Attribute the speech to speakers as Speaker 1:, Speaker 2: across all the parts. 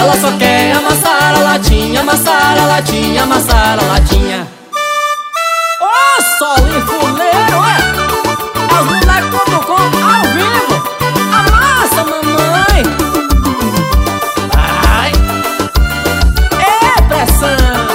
Speaker 1: Ela só quer amassar a latinha, amassar a latinha, amassar a latinha.
Speaker 2: Ô, Solinho Fuleiro, é os moleques.com ao vivo. Amassa, mamãe.
Speaker 1: Vai!
Speaker 2: É pressão.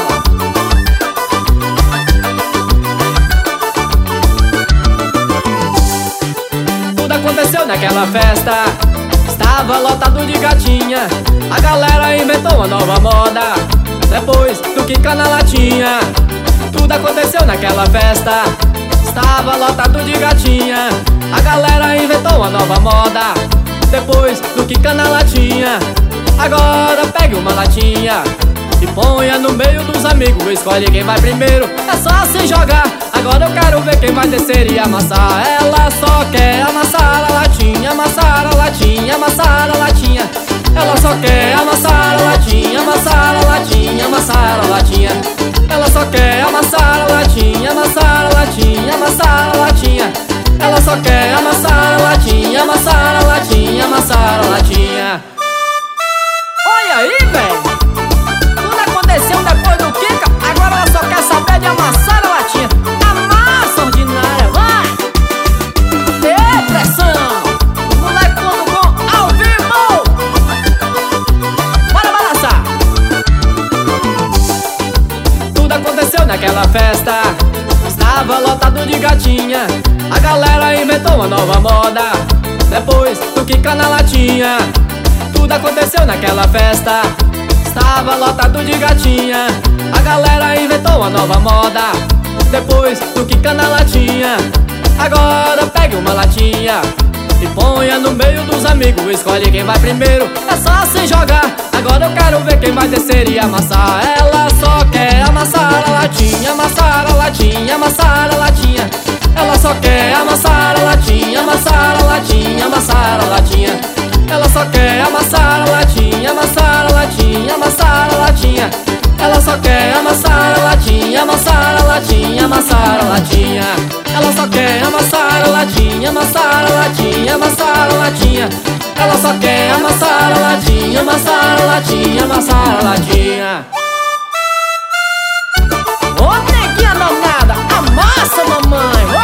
Speaker 1: Tudo aconteceu naquela festa, estava lotado de gatinha. A galera inventou uma nova moda, depois do quica na latinha. Tudo aconteceu naquela festa, estava lotado de gatinha. A galera inventou uma nova moda, depois do quica na latinha. Agora pegue uma latinha e ponha no meio dos amigos. Escolhe quem vai primeiro, é só se jogar. Agora eu quero ver quem vai descer e amassar. Ela só quer amassar a latinha, amassar a latinha, amassar a latinha. Ela só quer amassar a latinha, amassar a latinha, amassar a latinha. Ela só quer amassar a latinha, amassar a latinha, amassar a latinha. Ela só quer amassar a latinha, amassar a latinha, amassar a latinha.
Speaker 2: Olha aí, velho. Tudo aconteceu depois do Kika. Agora ela só quer saber de amassar a latinha. Amassa, ordinária, vai! É pressão. Moleque.com ao vivo. Bora balançar.
Speaker 1: Tudo aconteceu naquela festa, estava lotado de gatinha. A galera inventou uma nova moda, depois do quica na latinha. Tudo aconteceu naquela festa, estava lotado de gatinha. A galera inventou uma nova moda, depois do quica na latinha. Agora pegue uma latinha e ponha no meio dos amigos. Escolhe quem vai primeiro, é só se jogar. Agora eu quero ver quem vai descer e amassar. Ela só quer amassar a latinha, amassar a latinha, amassar a latinha. Ela só quer amassar a latinha, amassar a latinha, amassar a latinha. Ela só quer amassar a latinha, amassar a latinha, amassar a latinha. Ela só quer amassar a latinha, amassar a latinha, amassar a latinha. Ela só quer amassar a latinha, amassar a latinha, amassar a latinha. Ela só quer amassar a latinha, amassar a latinha, amassar a latinha.
Speaker 2: Ô, neguinha danada, amassa, mamãe.